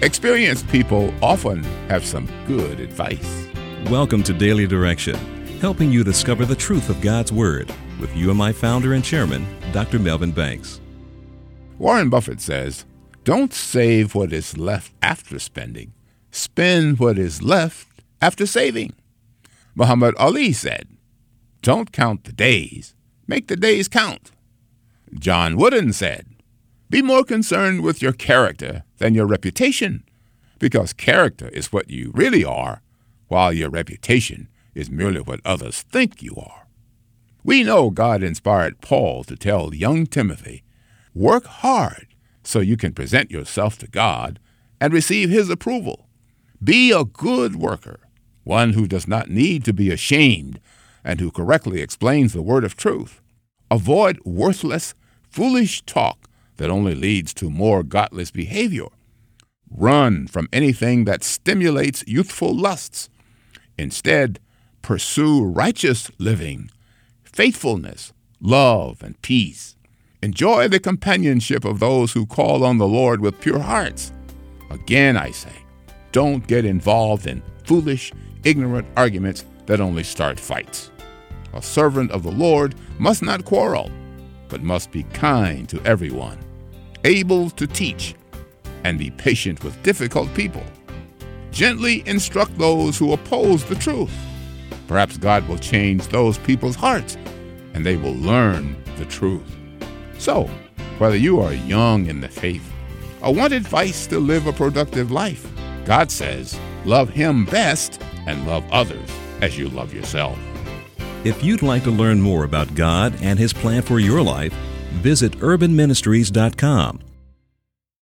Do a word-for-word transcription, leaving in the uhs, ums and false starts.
Experienced people often have some good advice. Welcome to Daily Direction, helping you discover the truth of God's Word with you and my founder and chairman, Doctor Melvin Banks. Warren Buffett says, "Don't save what is left after spending. Spend what is left after saving." Muhammad Ali said, "Don't count the days. Make the days count." John Wooden said, "Be more concerned with your character than your reputation, because character is what you really are, while your reputation is merely what others think you are." We know God inspired Paul to tell young Timothy, "Work hard so you can present yourself to God and receive his approval. Be a good worker, one who does not need to be ashamed and who correctly explains the word of truth. Avoid worthless, foolish talk that only leads to more godless behavior. Run from anything that stimulates youthful lusts. Instead, pursue righteous living, faithfulness, love, and peace. Enjoy the companionship of those who call on the Lord with pure hearts. Again, I say, don't get involved in foolish, ignorant arguments that only start fights. A servant of the Lord must not quarrel, but must be kind to everyone, able to teach, and be patient with difficult people. Gently instruct those who oppose the truth. Perhaps God will change those people's hearts, and they will learn the truth. So, whether you are young in the faith or want advice to live a productive life, God says, love Him best and love others as you love yourself. If you'd like to learn more about God and His plan for your life, visit urban ministries dot com